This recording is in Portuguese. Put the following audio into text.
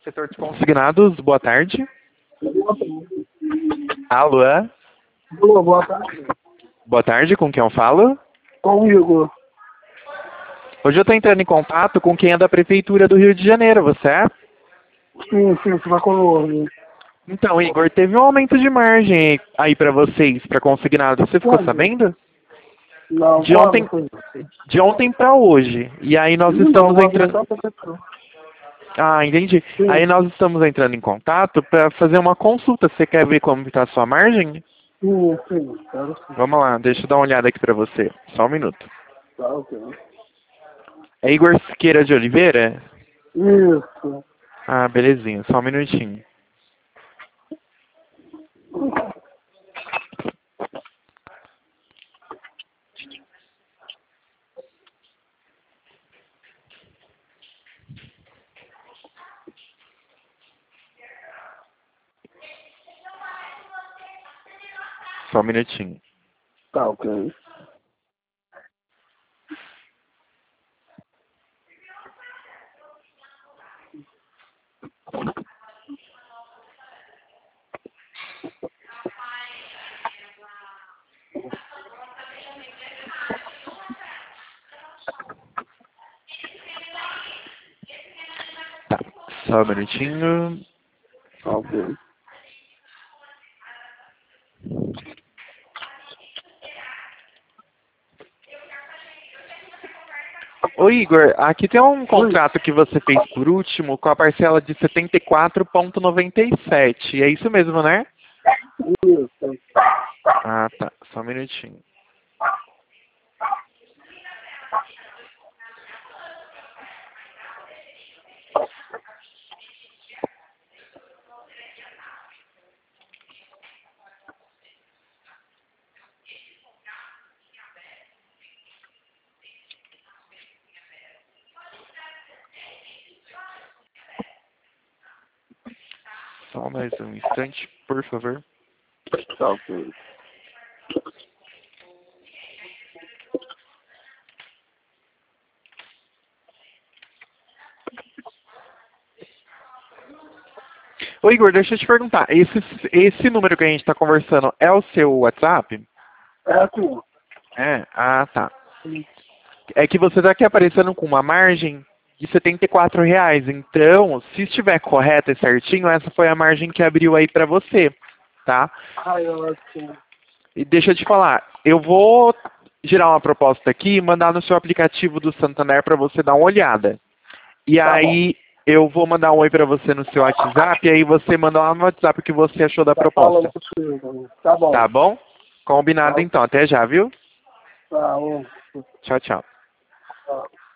setor de consignados, boa tarde. Boa tarde. Alô? Boa tarde. Boa tarde, com quem eu falo? Comigo. Hoje eu estou entrando em contato com quem é da Prefeitura do Rio de Janeiro, você é? Sim, você vai comigo. Então, Igor, teve um aumento de margem aí para vocês, para consignado. Você ficou Quando? sabendo? Não, De ontem, de ontem para hoje. E aí nós estamos entrando... Ah, entendi. Sim. Aí nós estamos entrando em contato para fazer uma consulta. Você quer ver como está a sua margem? Sim, quero sim. Vamos lá, deixa eu dar uma olhada aqui para você. Só um minuto. Tá, ok. É Igor Siqueira de Oliveira? Isso. Ah, belezinha. Só um minutinho. Só um minutinho. Tá, ok. Tá, só um minutinho. Tá, ok. Ô Igor, aqui tem um contrato que você fez por último com a parcela de 74,97. É isso mesmo, né? Isso. Ah, tá. Só um minutinho. Só mais um instante, por favor. Tá, ok. Ô Igor, deixa eu te perguntar. Esse número que a gente está conversando é o seu WhatsApp? É assim. É? Ah, tá. É que você está aqui aparecendo com uma margem de R$ 74. Então, se estiver correto e certinho, essa foi a margem que abriu aí para você, tá? Ai, ótimo. E deixa eu te falar, eu vou gerar uma proposta aqui e mandar no seu aplicativo do Santander para você dar uma olhada. E Tá aí eu vou mandar um oi para você no seu WhatsApp e aí você manda lá no WhatsApp o que você achou da Tá falando proposta. contigo. Tá bom. Tá bom? Combinado Tá, então. Até já, viu? tá, Tchau, tchau. tá.